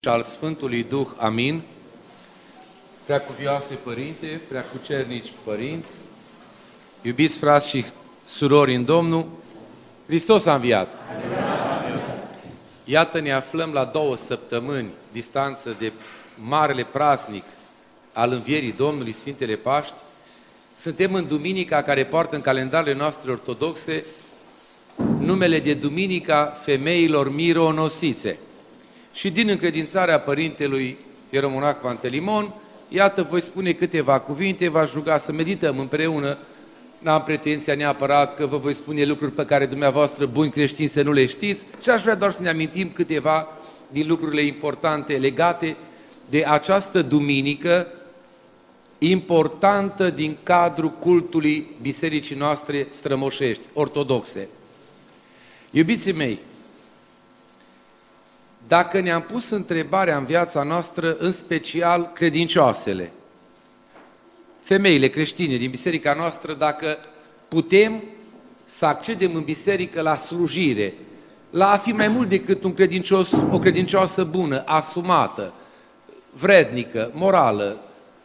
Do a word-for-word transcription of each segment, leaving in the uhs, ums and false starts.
și al Sfântului Duh. Amin. Preacuvioase Părinte, preacucernici părinți, iubiți frați și surori în Domnul, Hristos a înviat. Iată, ne aflăm la două săptămâni distanță de marele praznic al învierii Domnului, Sfintele Paști. Suntem în duminica care poartă în calendarele noastre ortodoxe numele de Duminica Femeilor Mironosițe. Și din încredințarea Părintelui Ieromonah Pantelimon, iată, voi spune câteva cuvinte, v-aș ruga să medităm împreună. N-am pretenția neapărat că vă voi spune lucruri pe care dumneavoastră, buni creștini, să nu le știți, și aș vrea doar să ne amintim câteva din lucrurile importante legate de această duminică importantă din cadrul cultului bisericii noastre strămoșești, ortodoxe. Iubiții mei, dacă ne-am pus întrebarea în viața noastră, în special credincioasele, femeile creștine din biserica noastră, dacă putem să accedem în biserică la slujire, la a fi mai mult decât un credincios, o credincioasă bună, asumată, vrednică, morală,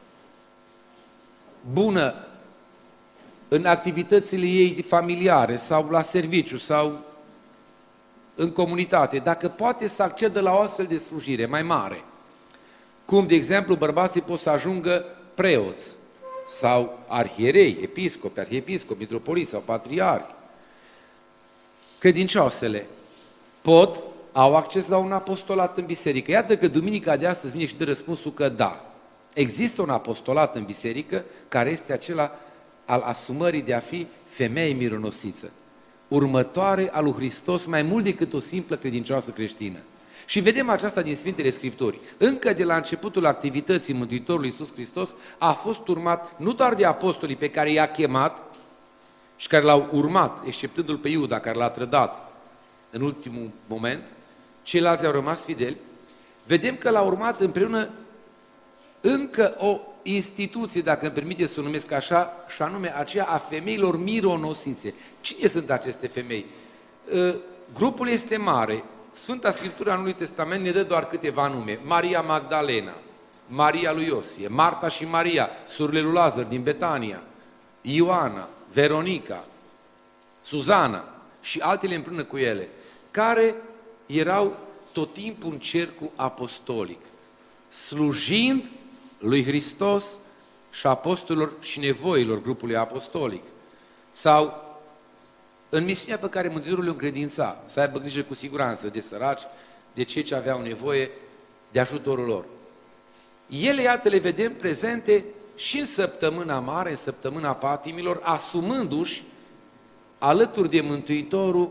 bună în activitățile ei familiare sau la serviciu sau în comunitate, dacă poate să accedă la o astfel de slujire mai mare, cum, de exemplu, bărbații pot să ajungă preoți sau arhierei, episcopi, arhiepiscopi, mitropoliți sau patriarhi, credinciosele pot, au acces la un apostolat în biserică. Iată că duminica de astăzi vine și dă răspunsul că da. Există un apostolat în biserică care este acela al asumării de a fi femeie mironosiță, următoare a lui Hristos mai mult decât o simplă credincioasă creștină. Și vedem aceasta din Sfintele Scripturi. Încă de la începutul activității Mântuitorului Iisus Hristos a fost urmat nu doar de apostolii pe care i-a chemat și care l-au urmat, exceptându-l pe Iuda, care l-a trădat în ultimul moment, ceilalți au rămas fideli. Vedem că l-a urmat împreună încă o instituție, dacă îmi permite să o numesc așa, și anume aceea a femeilor mironosițe. Cine sunt aceste femei? Grupul este mare. Sfânta Scriptură a Noului Testament ne dă doar câteva nume. Maria Magdalena, Maria lui Iosie, Marta și Maria, surorile lui Lazar din Betania, Ioana, Veronica, Suzana și altele împreună cu ele, care erau tot timpul în cercul apostolic, slujind lui Hristos și apostolilor și nevoilor grupului apostolic. Sau în misiunea pe care Mântuitorul le încredința, să aibă grijă cu siguranță de săraci, de cei ce aveau nevoie de ajutorul lor. Ele, iată, le vedem prezente și în săptămâna mare, în săptămâna patimilor, asumându-și alături de Mântuitorul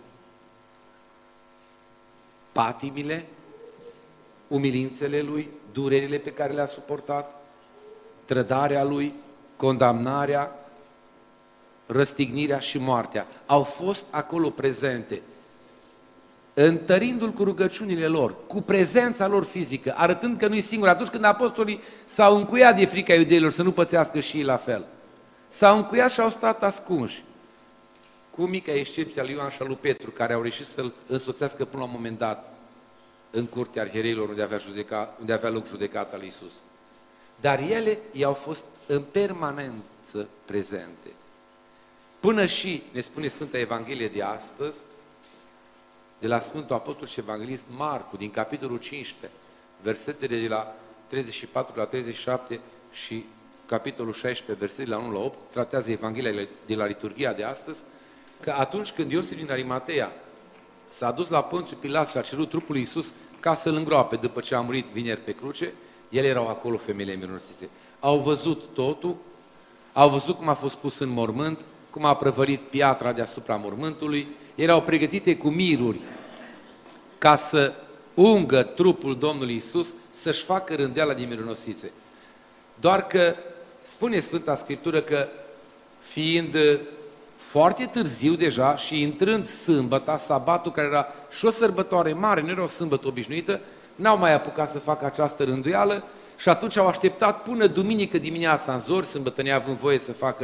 patimile, umilințele Lui, durerile pe care le-a suportat, trădarea Lui, condamnarea, răstignirea și moartea. Au fost acolo prezente, întărindu-L cu rugăciunile lor, cu prezența lor fizică, arătând că nu-i singur. Atunci când apostolii s-au încuiat de frica iudeilor să nu pățească și ei la fel, s-au încuiat și au stat ascunși, cu mica excepție a lui Ioan și a lui Petru, care au reușit să-L însoțească până la un moment dat în curtea arhiereilor unde avea, judeca, unde avea loc judecata lui Iisus. Dar ele i-au fost în permanență prezente. Până și, ne spune Sfânta Evanghelie de astăzi, de la Sfântul Apostol și Evanghelist Marcu, din capitolul cincisprezece, versetele de la treizeci și patru la treizeci și șapte și capitolul șaisprezece, versetele la unu la opt, tratează Evanghelia de la liturghia de astăzi, că atunci când Iosif din Arimatea s-a dus la Ponțiu Pilat și a cerut trupul lui Iisus ca să-L îngroape după ce a murit vineri pe cruce, ele erau acolo, femeile mironosițe. Au văzut totul, au văzut cum a fost pus în mormânt, cum a prăvălit piatra deasupra mormântului, erau pregătite cu miruri ca să ungă trupul Domnului Iisus, să-și facă rândeala de mironosițe. Doar că spune Sfânta Scriptură că fiind foarte târziu deja și intrând sâmbăta, sabatul, care era și o sărbătoare mare, nu era o sâmbătă obișnuită, n-au mai apucat să facă această rânduială și atunci au așteptat până duminică dimineața în zori, sâmbătă neavând voie să facă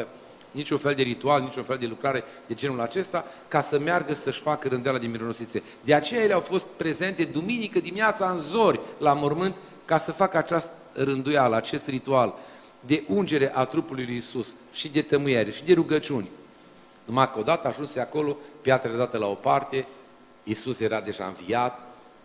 niciun fel de ritual, niciun fel de lucrare de genul acesta, ca să meargă să-și facă rânduiala de mironosițe. De aceea ele au fost prezente duminică dimineața în zori la mormânt, ca să facă această rânduială, acest ritual de ungere a trupului lui Iisus și de tămâiere și de rugăciuni. Numai că odată ajunse acolo, piatra era dată la o parte, Iisus era deja înviat,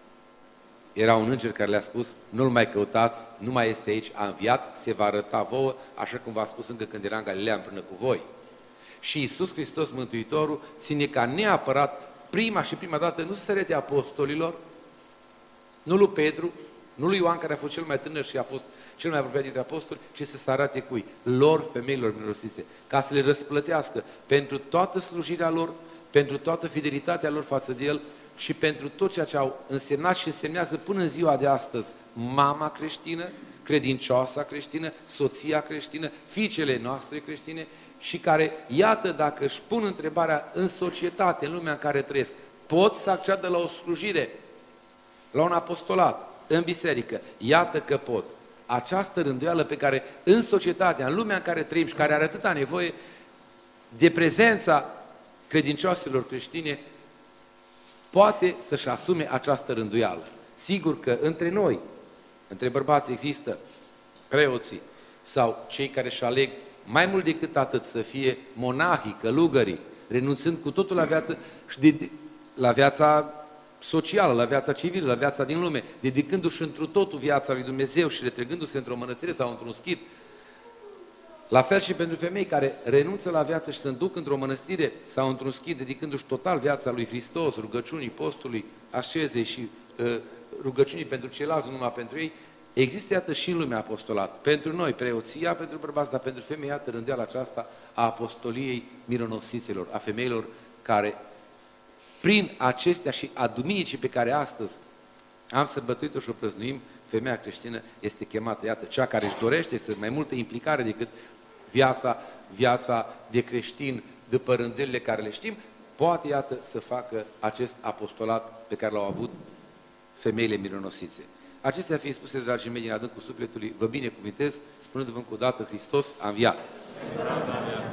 era un înger care le-a spus, nu-L mai căutați, nu mai este aici, a înviat, se va arăta vouă, așa cum v-a spus încă când era în Galileea împreună cu voi. Și Iisus Hristos, Mântuitorul, ține ca neapărat, prima și prima dată, nu să se arete apostolilor, nu lui Petru, nu lui Ioan, care a fost cel mai tânăr și a fost cel mai apropiat dintre apostoli, ci să se arate cui? Lor, femeilor mironosițe, ca să le răsplătească pentru toată slujirea lor, pentru toată fidelitatea lor față de El și pentru tot ceea ce au însemnat și însemnează până în ziua de astăzi mama creștină, credincioasa creștină, soția creștină, fiicele noastre creștine și care, iată, dacă își pun întrebarea în societate, în lumea în care trăiesc, pot să acceadă la o slujire, la un apostolat, în biserică, iată că pot. Această rânduială pe care în societatea, în lumea în care trăim și care are atâta nevoie de prezența credincioșilor creștine, poate să-și asume această rânduială. Sigur că între noi, între bărbați există preoții sau cei care își aleg mai mult decât atât să fie monahii, călugării, renunțând cu totul la viață și de, la viața socială, la viața civilă, la viața din lume, dedicându-și întru totul viața lui Dumnezeu și retrăgându-se într-o mănăstire sau într-un schid. La fel și pentru femei care renunță la viață și se duc într-o mănăstire sau într-un schid, dedicându-și total viața lui Hristos, rugăciunii, postului, ascezei și uh, rugăciunii pentru ceilalți, nu numai pentru ei, există, iată, și în lumea apostolat. Pentru noi, preoția, pentru bărbați, dar pentru femei, iată, rânduiala aceasta a apostoliei mironosiților, a femeilor care, prin acestea și a duminicii pe care astăzi am sărbătorit-o și o prăznuim, femeia creștină este chemată, iată, cea care își dorește să mai multă implicare decât viața, viața de creștin, după rânduielile care le știm, poate, iată, să facă acest apostolat pe care l-au avut femeile mironosițe. Acestea fiind spuse, dragii mei, din adâncul sufletului, vă binecuvintez, spunându-vă încă o dată, Hristos a înviat.